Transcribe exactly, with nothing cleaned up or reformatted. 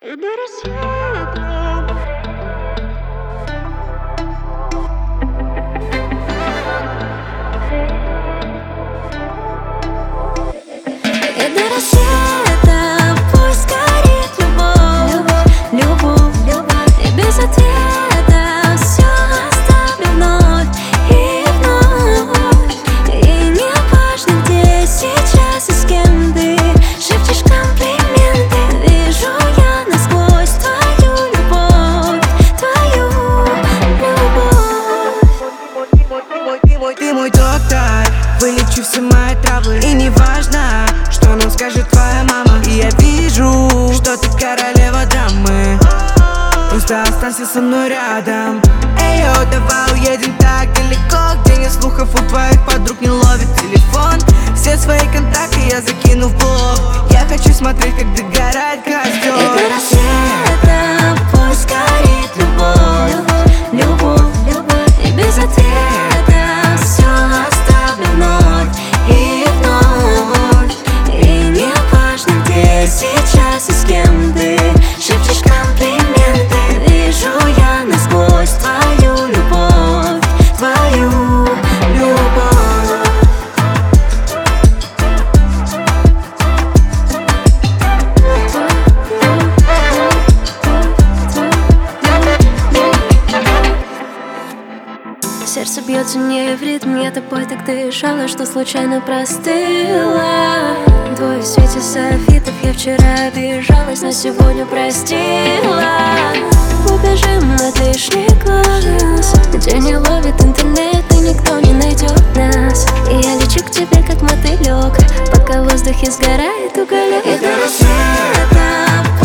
И до рассвета. И до рассвета пусть горит любовь, любовь, любовь. И без ответа все оставлю вновь и вновь. И не важно, где сейчас и с кем ты шепчешь комплименты. Вижу я насквозь твою любовь, твою любовь. Ты мой, ты мой доктор, вылечу все мои травмы. И не важно, что нам скажет твоя мама. И я вижу, что ты королева драмы. Просто останься со мной рядом. Эй, йо, давай уедем так далеко, где нет слухов, у твоих подруг не ловит телефон. Все свои контакты я закину в блог. Я хочу смотреть, как догорает костер. И до рассвета пусть горит любовь, любовь, любовь. И без ответа все оставлю вновь и вновь. И не важно, где сейчас и с кем ты шепчешь комплименты. Вижу я насквозь твою любовь, твою любовь. Сердце бьется не в ритм, я тобой так дышала, что случайно простыла. Двое в свете софитов, я вчера обижалась, но сегодня простила. Убежим от лишних глаз, где не ловит интернет и никто не найдет нас. И я лечу к тебе, как мотылек, пока в воздухе сгорает уголек. И до рассвета